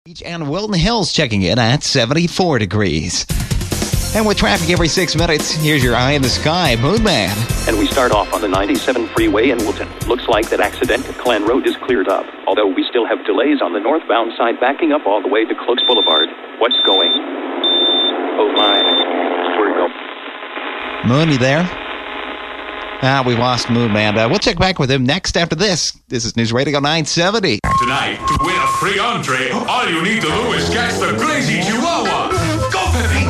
Beach and Wilton Hills checking in at 74 degrees. And with traffic every 6 minutes, here's your eye in the sky, Moon Man. And we start off on the 97 freeway in Wilton. Looks like that accident at Glen Road is cleared up, although we still have delays on the northbound side backing up all the way to Cloaks Boulevard. What's going? Oh my, where'd it go? Moon, you there? We lost Moon Man. We'll check back with him next after this. This is News Radio 970. Tonight, to win a free entree, all you need to do is catch the crazy Chihuahua. Go, Pepe!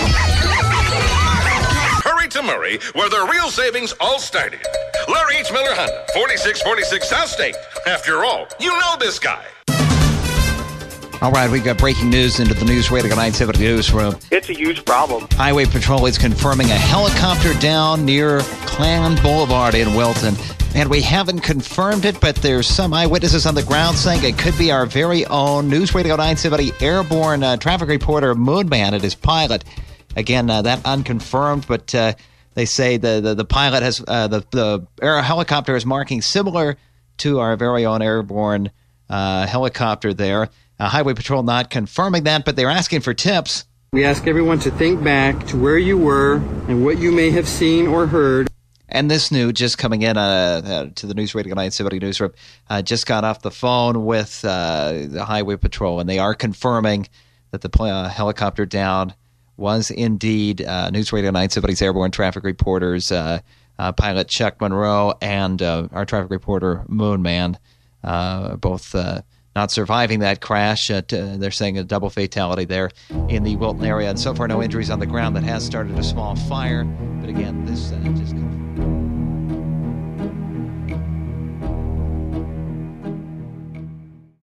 Hurry to Murray, where the real savings all started. Larry H. Miller Honda, 4646 South State. After all, you know this guy. All right, we got breaking news into the News Radio 970 newsroom. It's a huge problem. Highway Patrol is confirming a helicopter down near Clan Boulevard in Wilton. And we haven't confirmed it, but there's some eyewitnesses on the ground saying it could be our very own News Radio 970 airborne traffic reporter, Moon Man, and his pilot. Again, that unconfirmed, but they say the pilot has the air helicopter is marking similar to our very own airborne helicopter there. Highway Patrol not confirming that, but they're asking for tips. We ask everyone to think back to where you were and what you may have seen or heard. And this news just coming in to the News Radio 970 newsroom, just got off the phone with the Highway Patrol, and they are confirming that the helicopter down was indeed News Radio 970's airborne traffic reporters, pilot Chuck Monroe and our traffic reporter Moon Man, both not surviving that crash. They're saying a double fatality there in the Wilton area. And so far, no injuries on the ground. That has started a small fire. But again, this just...